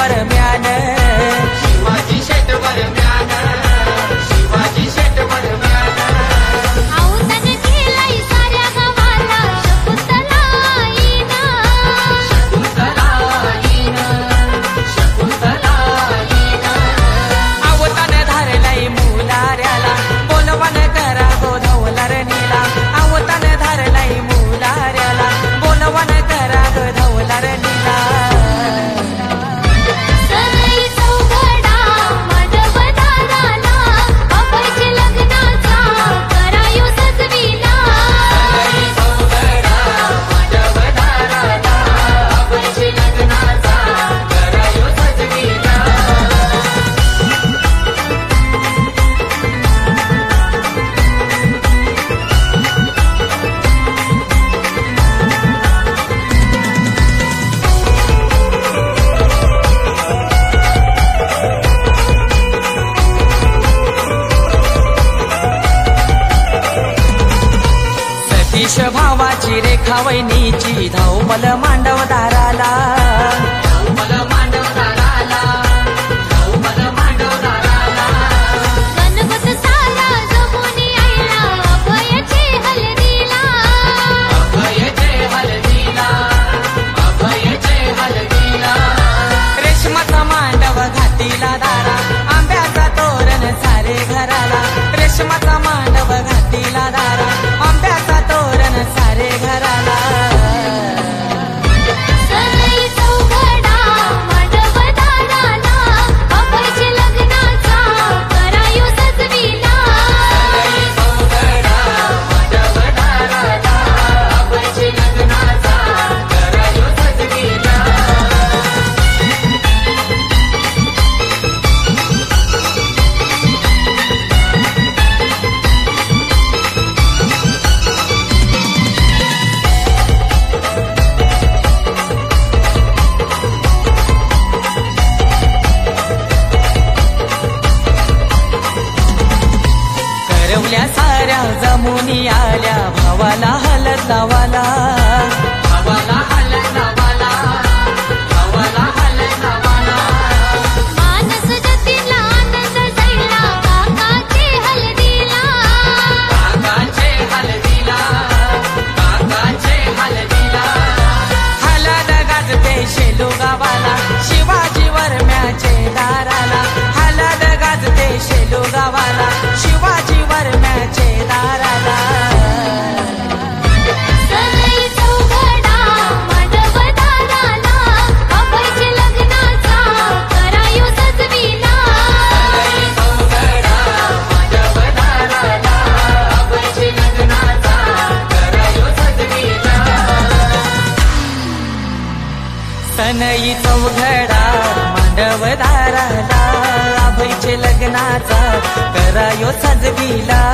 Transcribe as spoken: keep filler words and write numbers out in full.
वरम्यान शिवाजी शेठ वरम्यान शिवाजी शेठ वरम्यान आवतान केलाय साऱ्या गावाला शकुंतलाईनं शकुंतलाईनं शकुंतलाईनं आवतान धरलाय मुलाऱ्याला बोलवण करा गोधवलार नीला आवतान धरलाय मुलाऱ्याला बोलवण करा गोधवलार नीला सनई चौघडा मांडव दाराला बाबाच्या लग्नाचा करायो सजविला सनई चौघडा मांडव दाराला बाबाच्या लग्नाचा करायो सजविला सतीश भावाची रेखा वहिनीची धावपल मांडव दाराला धावपल मांडव दाराला धावपल मांडव दाराला गणपत सारा जमुनी आईला अभयचे हलदीला अभयचे हलदीला अभयचे हलदीला रेशमाचा मांडव घातीला दारा आंब्याचा तोरण सारे घराला रेशमाचा मांडव घातीला दारा आंब्याचा तोरण सारे घराला सनई चौघडा मांडव दाराला बाबाच्या लग्नाचा करायो सजविला सनई चौघडा मांडव दाराला बाबाच्या लग्नाचा करायो सजविला करवल्या साऱ्या जमुनी आल्या भावाला हलत लावाला भावाला हलनावाला भावाला हलनावाला मानस जतीला आनंद झाला काकाचे हलदीला काकाचे हलदीला काकाचे हलदीला हलद गाजते शेलू गावाला शिवाजी वरम्याचे दाराला हलद गाजते शेलू गावाला शिवाजी वरम्याचे दाराला सनई चौघडा मांडव दाराला बाबाच्या लग्नाचा करायो सजविला सनई चौघडा मांडव दाराला बाबाच्या लग्नाचा करायो सजविला सनई चौघडा मांडव दाराला आभईचे लग्नाचा करायो सजविला